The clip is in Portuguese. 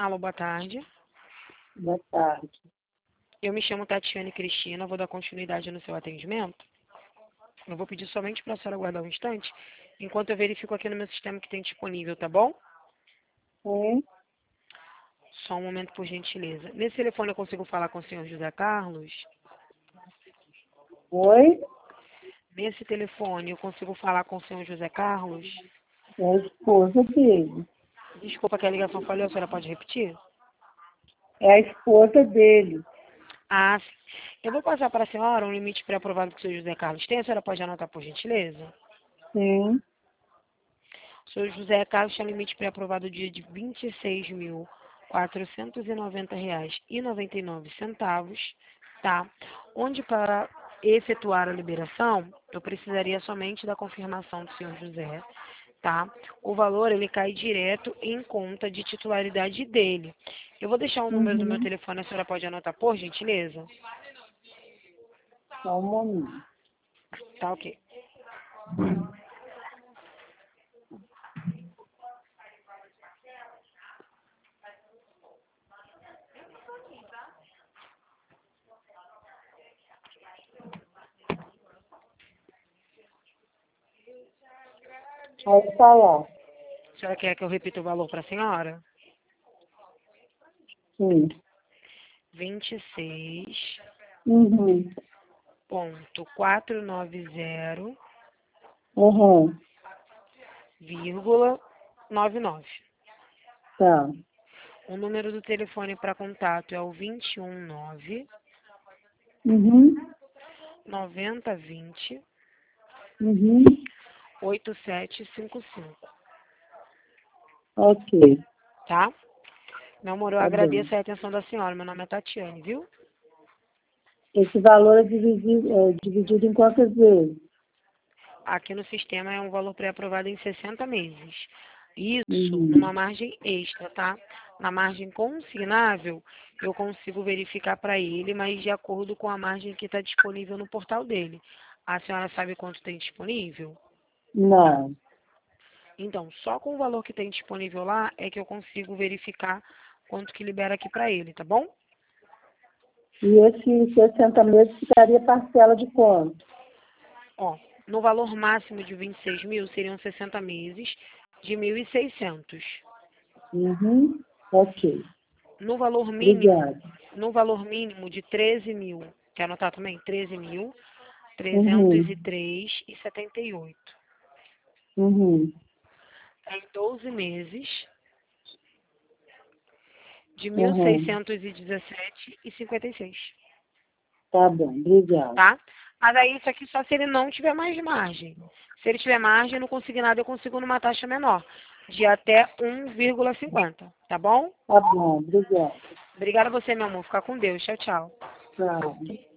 Alô, boa tarde. Boa tarde. Eu me chamo Tatiane Cristina, vou dar continuidade no seu atendimento. Eu vou pedir somente para a senhora aguardar um instante, enquanto eu verifico aqui no meu sistema que tem disponível, tá bom? Sim. Só um momento, por gentileza. Nesse telefone eu consigo falar com o senhor José Carlos? Oi? Nesse telefone eu consigo falar com o senhor José Carlos? É a esposa dele. Desculpa que a ligação falhou, a senhora pode repetir? É a esposa dele. Ah, sim. Eu vou passar para a senhora um limite pré-aprovado que o senhor José Carlos tem, a senhora pode anotar por gentileza? Sim. O senhor José Carlos tem limite pré-aprovado de R$ 26.490,99, tá? Onde para efetuar a liberação, eu precisaria somente da confirmação do senhor José, tá? O valor, ele cai direto em conta de titularidade dele. Eu vou deixar o número do meu Uhum. telefone, a senhora pode anotar, por gentileza? Só um momento. Tá, ok. Aí tá lá. A senhora quer que eu repita o valor para a senhora? Sim. 26 Uhum. ponto 490 Uhum. vírgula 99. Tá. O número do telefone para contato é o 219 Uhum. 9020 Uhum. 8755, Ok. tá? Meu amor, eu Tá bem. agradeço a atenção da senhora. Meu nome é Tatiane, viu? Esse valor é dividido em quantas vezes? Aqui no sistema é um valor pré-aprovado em 60 meses. Isso numa Uhum. margem extra, tá? Na margem consignável, eu consigo verificar para ele, mas de acordo com a margem que está disponível no portal dele. A senhora sabe quanto tem disponível? Não. Então, só com o valor que tem disponível lá é que eu consigo verificar quanto que libera aqui para ele, tá bom? E esse 60 meses ficaria parcela de quanto? Ó, no valor máximo de 26 mil seriam 60 meses de 1.600. Uhum. Ok. No valor mínimo, Obrigada. no valor mínimo de 13 mil, quer anotar também? 13 mil, trezentos e Uhum. três e setenta e oito. Uhum. Em 12 meses, de mil Uhum. seiscentos e 56, Tá bom. Obrigada. tá? Mas aí isso aqui só se ele não tiver mais margem. Se ele tiver margem, no consignado eu consigo numa taxa menor, de até 1,50, tá bom? Tá bom. Obrigada. Obrigada a você, meu amor. Fica com Deus. Tchau, tchau. Tchau.